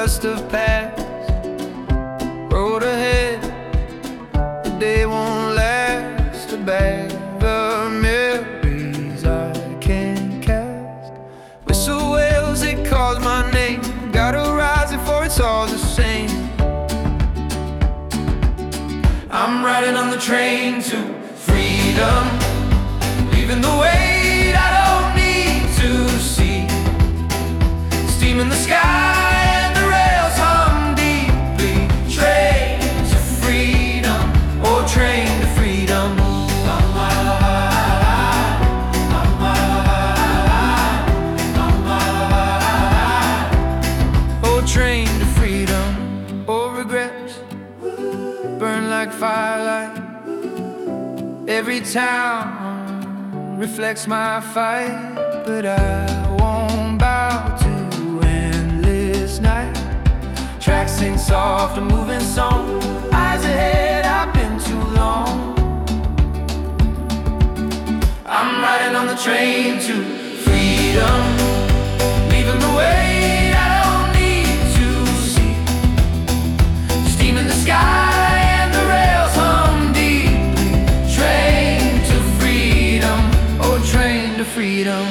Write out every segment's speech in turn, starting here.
must have passed. Road ahead, the day won't last. A bag of memories I can't cast. Whistle wails, it calls my name. Gotta rise before it's all the same. I'm riding on the train to freedom, leaving the weight I don't need to see. Steam in the sky and the rails hum deeply. Train to freedom, oh train to freedom. Oh train to freedom, oh regrets burn like firelight. Every town reflects my fight, but I won't bow to endless night. Tracks sing soft, a moving song. Eyes ahead, I've been too long. I'm riding on the train to freedom, leaving the weight I don't need to see. Steam in the sky, freedom.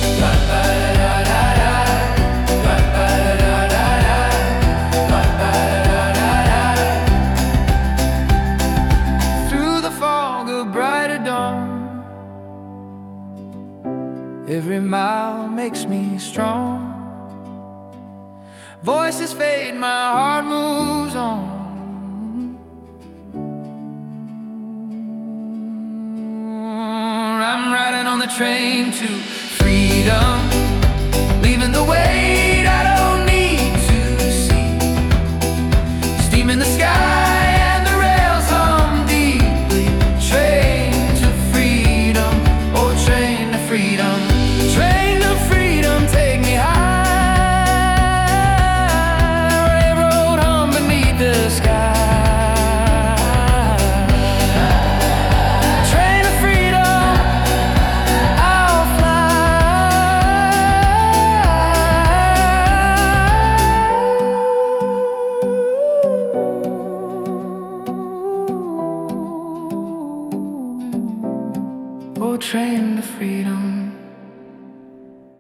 Through the fog of brighter dawn, every mile makes me strong. Voices fade, my heart moves on. I'm riding on the train to freedom.